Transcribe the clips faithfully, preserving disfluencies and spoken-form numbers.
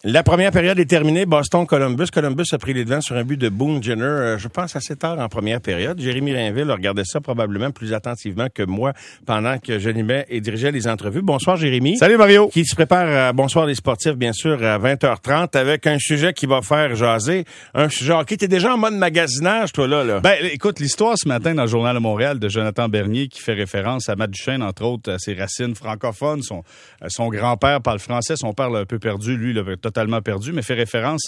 La première période est terminée. Boston-Columbus. Columbus a pris les devants sur un but de Boone Jenner, euh, je pense assez tard en première période. Jérémy Rainville regardait ça probablement plus attentivement que moi pendant que j'animais et dirigeais les entrevues. Bonsoir Jérémy. Salut Mario. Qui se prépare à Bonsoir les sportifs, bien sûr, à vingt heures trente avec un sujet qui va faire jaser. Un sujet hockey. T'es déjà en mode magasinage, toi, là, là. Ben, écoute, l'histoire ce matin dans le Journal de Montréal de Jonathan Bernier qui fait référence à Matt Duchesne, entre autres, à ses racines francophones. Son, son grand-père parle français, son père l'a un peu perdu, lui, il l'a totalement perdu, mais fait référence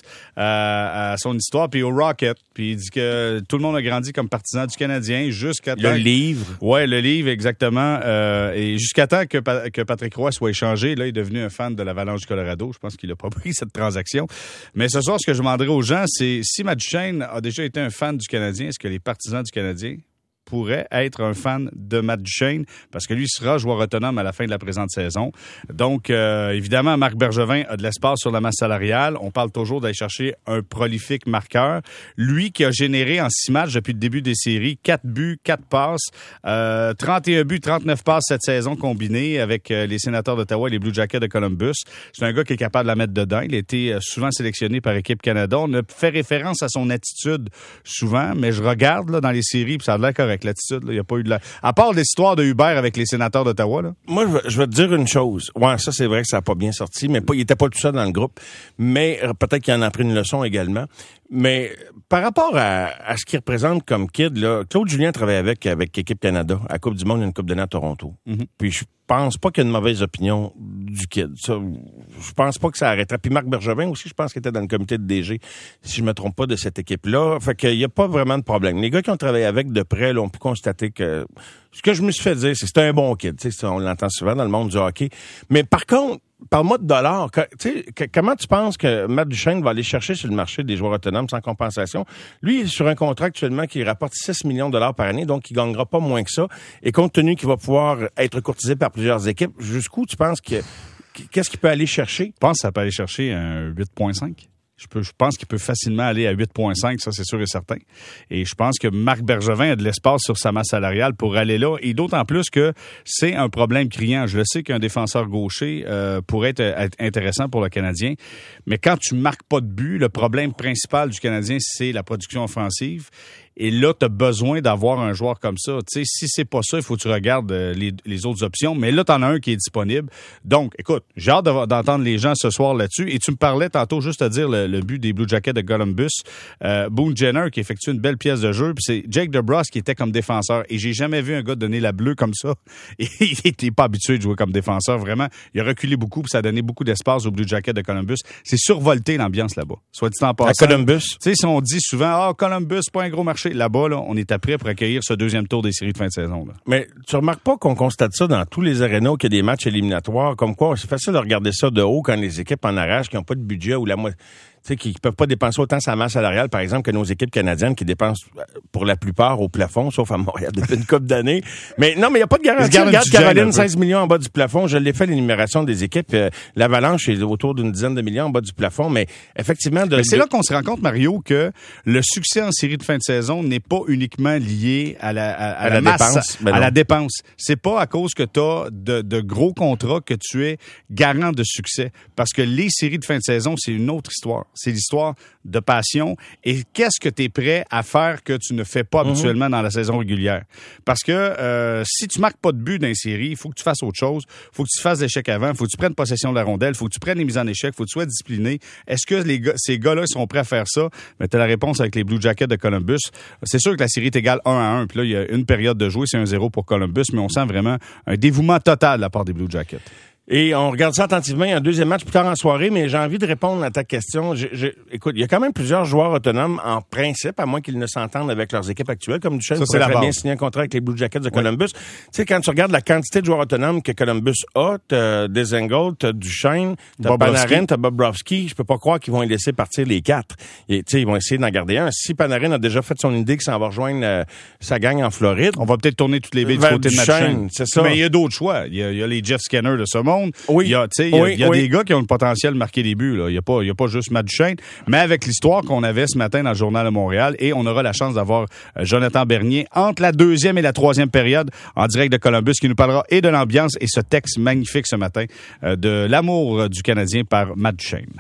à, à son histoire, puis au Rocket. Puis il dit que tout le monde a grandi comme partisan du Canadien jusqu'à temps... Le livre. Ouais, le livre, exactement. Euh, et jusqu'à temps que, que Patrick Roy soit échangé, là, il est devenu un fan de l'Avalanche du Colorado. Je pense qu'il a pas pris cette transaction. Mais ce soir, ce que je demanderai aux gens, c'est si Matt Duchesne a déjà été un fan du Canadien, est-ce que les partisans du Canadien pourrait être un fan de Matt Duchesne, parce que lui sera joueur autonome à la fin de la présente saison. Donc, euh, évidemment, Marc Bergevin a de l'espace sur la masse salariale. On parle toujours d'aller chercher un prolifique marqueur. Lui qui a généré en six matchs depuis le début des séries, quatre buts, quatre passes, euh, trente et un buts, trente-neuf passes cette saison combinée avec euh, les Sénateurs d'Ottawa et les Blue Jackets de Columbus. C'est un gars qui est capable de la mettre dedans. Il a été euh, souvent sélectionné par Équipe Canada. On a fait référence à son attitude souvent, mais je regarde là, dans les séries, puis ça a l'air correct. L'attitude, il n'y a pas eu de la... À part l'histoire de Hubert avec les Sénateurs d'Ottawa, là. Moi, je vais, je vais te dire une chose. Ouais, ça, c'est vrai que ça n'a pas bien sorti, mais pas, il était pas tout seul dans le groupe. Mais euh, peut-être qu'il en a pris une leçon également. Mais par rapport à, à ce qu'il représente comme kid, là, Claude Julien travaille avec, avec Équipe Canada à Coupe du Monde et une Coupe d'année à Toronto. Mm-hmm. Puis je pense pas qu'il y ait une mauvaise opinion du kid. Ça, je pense pas que ça arrêterait. Puis Marc Bergevin aussi, je pense qu'il était dans le comité de D G, si je me trompe pas, de cette équipe-là. Fait qu'il y a pas vraiment de problème. Les gars qui ont travaillé avec de près, là, ont pu constater que ce que je me suis fait dire, c'est que c'était un bon kid. Tu sais, on l'entend souvent dans le monde du hockey. Mais par contre, parle-moi de dollars. Tu sais, comment tu penses que Matt Duchesne va aller chercher sur le marché des joueurs autonomes sans compensation? Lui, il est sur un contrat actuellement qui rapporte six millions de dollars par année, donc il gagnera pas moins que ça. Et compte tenu qu'il va pouvoir être courtisé par plusieurs équipes, jusqu'où tu penses que... Qu'est-ce qu'il peut aller chercher? Je pense que ça peut aller chercher un huit virgule cinq. Je, peux, je pense qu'il peut facilement aller à huit virgule cinq, ça c'est sûr et certain. Et je pense que Marc Bergevin a de l'espace sur sa masse salariale pour aller là. Et d'autant plus que c'est un problème criant. Je le sais qu'un défenseur gaucher euh, pourrait être, être intéressant pour le Canadien. Mais quand tu marques pas de but, le problème principal du Canadien, c'est la production offensive. Et là, tu as besoin d'avoir un joueur comme ça. Tu sais, si c'est pas ça, il faut que tu regardes les, les autres options. Mais là, tu en as un qui est disponible. Donc, écoute, j'ai hâte d'entendre les gens ce soir là-dessus. Et tu me parlais tantôt, juste à dire le, le but des Blue Jackets de Columbus. Euh, Boone Jenner qui effectue une belle pièce de jeu. Puis c'est Jake DeBrusk qui était comme défenseur. Et j'ai jamais vu un gars donner la bleue comme ça. Et il n'était pas habitué de jouer comme défenseur. Vraiment, il a reculé beaucoup. Puis ça a donné beaucoup d'espace aux Blue Jackets de Columbus. C'est survolté l'ambiance là-bas. Soit dit en passant. À Columbus. Tu sais, si on dit souvent, ah, oh, Columbus, pas un gros marché. Là-bas, là, on est prêt pour accueillir ce deuxième tour des séries de fin de saison. Là. Mais tu remarques pas qu'on constate ça dans tous les arénas où il y a des matchs éliminatoires, comme quoi c'est facile de regarder ça de haut quand les équipes en arrachent, qui n'ont pas de budget ou la moitié. Tu sais, qui peuvent pas dépenser autant sa masse salariale, par exemple, que nos équipes canadiennes qui dépensent pour la plupart au plafond, sauf à Montréal depuis une couple d'années. Mais non, mais il n'y a pas de garantie. Regarde Caroline, seize millions en bas du plafond. Je l'ai fait l'énumération des équipes. Euh, L'Avalanche est autour d'une dizaine de millions en bas du plafond. Mais effectivement... De, mais c'est de... là qu'on se rend compte, Mario, que le succès en série de fin de saison n'est pas uniquement lié à la, à, à à la, la masse, dépense. Ben à la dépense. C'est pas à cause que tu as de, de gros contrats que tu es garant de succès. Parce que les séries de fin de saison, c'est une autre histoire. C'est l'histoire de passion et qu'est-ce que tu es prêt à faire que tu ne fais pas habituellement mm-hmm. dans la saison régulière. Parce que euh, si tu marques pas de but dans les séries, il faut que tu fasses autre chose. Il faut que tu fasses l'échec avant. Il faut que tu prennes possession de la rondelle. Il faut que tu prennes les mises en échec. Il faut que tu sois discipliné. Est-ce que les gars, ces gars-là sont prêts à faire ça? Mais tu as la réponse avec les Blue Jackets de Columbus. C'est sûr que la série est égale un à un. Puis là, il y a une période de jouer, c'est un zéro pour Columbus, mais on sent vraiment un dévouement total de la part des Blue Jackets. Et on regarde ça attentivement. Il y a un deuxième match plus tard en soirée, mais j'ai envie de répondre à ta question. Je, je, écoute, il y a quand même plusieurs joueurs autonomes en principe, à moins qu'ils ne s'entendent avec leurs équipes actuelles, comme Duchesne pourrait très bien signer un contrat avec les Blue Jackets de Columbus. Oui. Tu sais, quand tu regardes la quantité de joueurs autonomes que Columbus a, t'as Dzingel, t'as Duchesne, t'as Panarin, t'as Bobrovsky, je peux pas croire qu'ils vont les laisser partir les quatre. Et, tu sais, ils vont essayer d'en garder un. Si Panarin a déjà fait son idée qu'il s'en va rejoindre euh, sa gang en Floride, on va peut-être tourner toutes les billes du côté de Duchesne. C'est ça. Mais il y a d'autres choix. Il y a, il y a les Jeff Skinner de ce monde. Oui. Il y a Il y a, oui, il y a oui. des gars qui ont le potentiel de marquer des buts. Là. Il n'y a pas, il y a pas juste Matt Duchesne. Mais avec l'histoire qu'on avait ce matin dans le Journal de Montréal, et on aura la chance d'avoir euh, Jonathan Bernier entre la deuxième et la troisième période en direct de Columbus qui nous parlera et de l'ambiance et ce texte magnifique ce matin euh, de l'amour du Canadien par Matt Duchesne.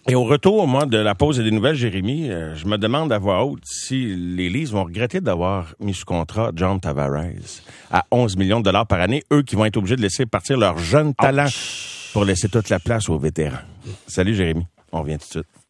Et au retour, moi, de la pause et des nouvelles, Jérémy, euh, je me demande à voix haute si les Leafs vont regretter d'avoir mis sous contrat John Tavares à onze millions de dollars par année, eux qui vont être obligés de laisser partir leurs jeunes talents pour laisser toute la place aux vétérans. Salut Jérémy, on revient tout de suite.